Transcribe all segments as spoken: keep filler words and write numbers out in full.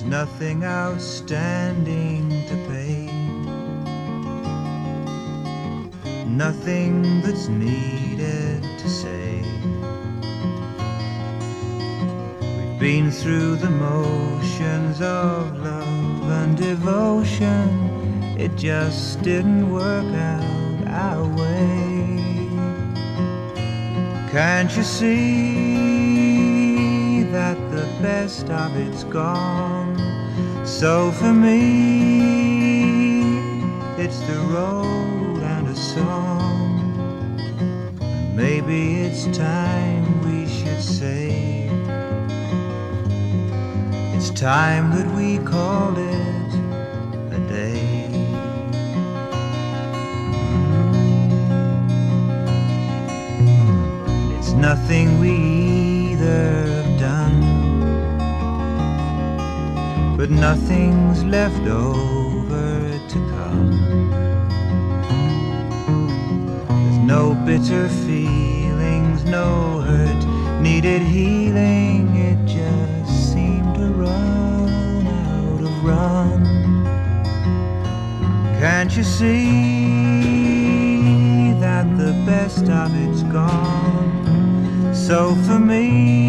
nothing outstanding to pay, nothing that's needed to say. We've been through the motions of love and devotion, it just didn't work out our way. Can't you see that the best of it's gone? So for me, it's the road and a song. Maybe it's time we should say, it's time that we call it a day. It's nothing we either have done, but nothing's left over to come. There's no bitter feelings, no hurt needed healing. It just seemed to run out of run. Can't you see that the best of it's gone? So for me,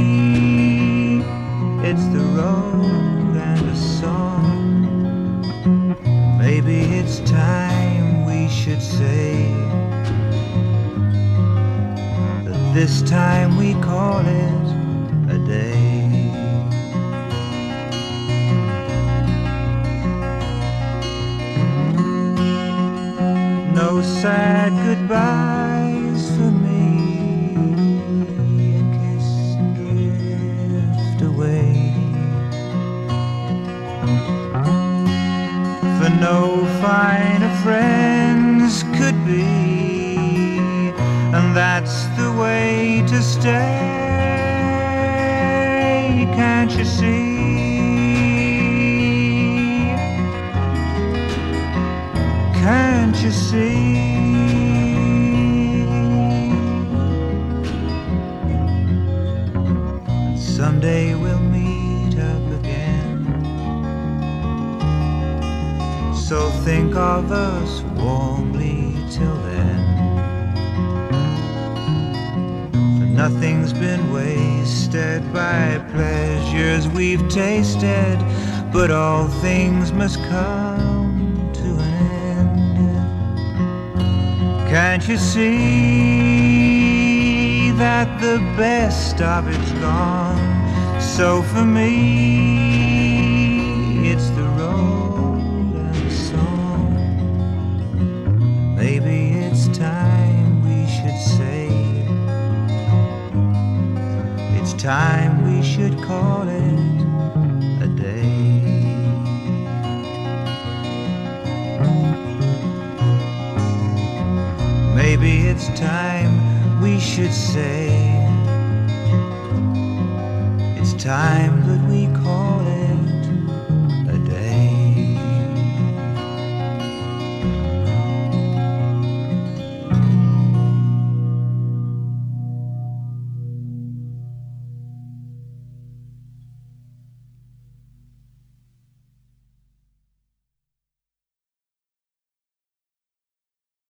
it's the road and a song. Maybe it's time we should say that this time we call it a day. No sad goodbyes for me, a kiss and drift away. For no finer friends could be, and that's the way to stay. Can't you see? Can't you see? Someday we'll meet up again, so think of us warmly till then. For nothing's been wasted by pleasures we've tasted, but all things must come to an end. Can't you see that the best of it's gone? So for me, it's the road and the song. Maybe it's time we should say, it's time we should call it a day. Maybe it's time we should say, it's time that we call it